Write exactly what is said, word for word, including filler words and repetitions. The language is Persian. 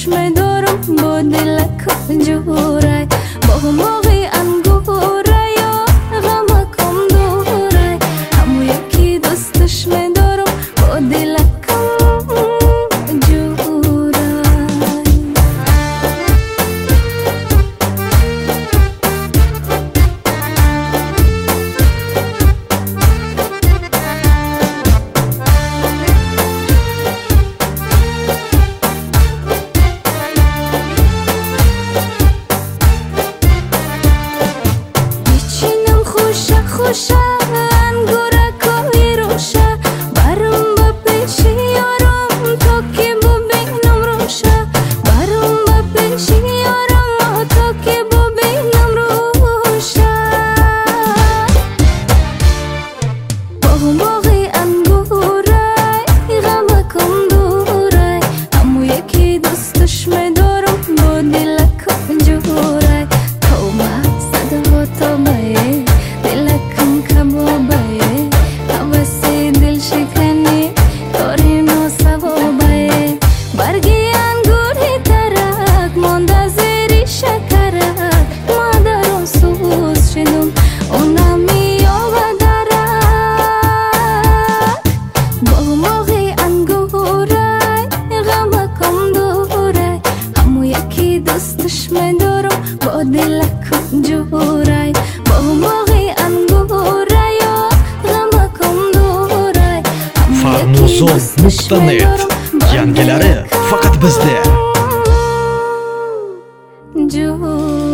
دوستش می‌دارم با دلکم جورای با موقع انگوره یا غمکم دوره همو یکی دوستش می‌دارم با دلکم جورای خوشه انگوره کوی روشه برم با پیشی یارم تا که ببینم روشه برم با پیشی یارم تا که ببینم روشه با موقع انگوره غمکم دوره همو یکی دوستش می‌دارم با دلکم جوره تو مقصد و تو بایه دلکم کبابه حوث دل شکنی کاری ناسوابه برگی انگوری ترک مانده زیری شکرک مادرم سوز شدم اونمی آب درک با موقع انگوره غمکم دوره همو یکی دوستش می‌دارم با دلکم جوره با موقع انگوره یا غمکم دوره farmuzon nuqta net yangilari faqat bizda.